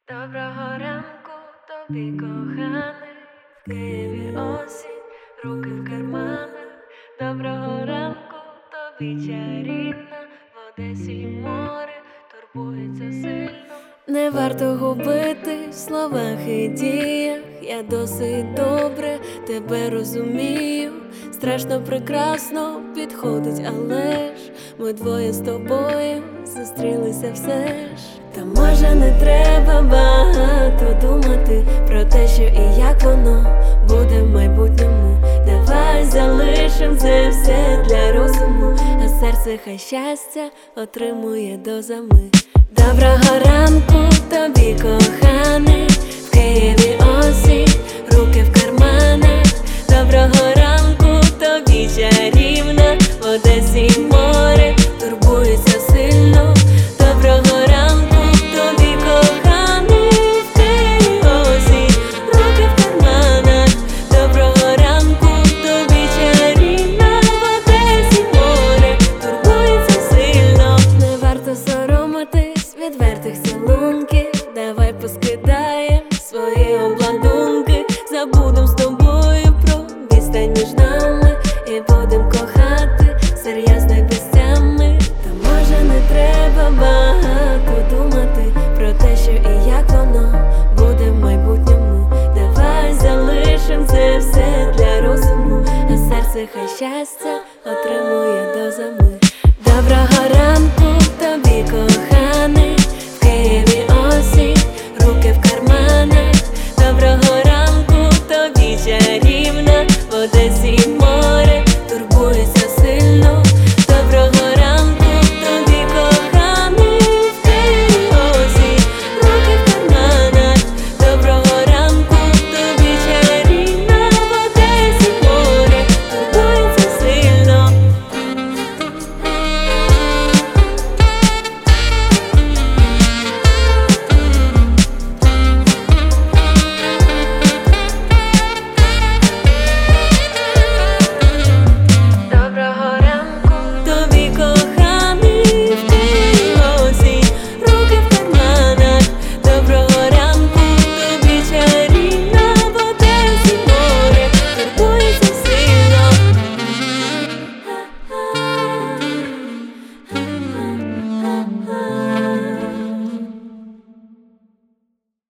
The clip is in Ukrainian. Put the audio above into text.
Доброго ранку тобі, коханий, в Києві осінь, руки в карманах. Доброго ранку тобі, чарівна, в Одесі море турбується сильно. Не варто губити в словах і діях, я досить добре тебе розумію. Страшно прекрасно підходить, але ж ми двоє з тобою зустрілися все ж. Та може не треба багато думати про те, що і як воно буде в майбутньому. Давай залишим це все для розуму, а серце хай щастя отримує дозами. Доброго ранку тобі, коханий, в Києві осінь, руки в карманах. Доброго ранку тобі, чарівна, в Одесі море турбується сильно. Доброго ранку тобі, коханий, в Києві осінь, руки в карманах. Доброго ранку тобі, чарівна, в Одесі море турбується сильно. Не варто соромитись відвертих цілунків, давай поскидаєм свої обладунки. Забудем з тобою про відстань між нами і будем кохати серйозно й без тями. Та може не треба багато думати про те, що і як воно буде в майбутньому. Давай залишим це все для розуму, а серце хай щастя отримує дозами. Доброго ранку тобі, коханий,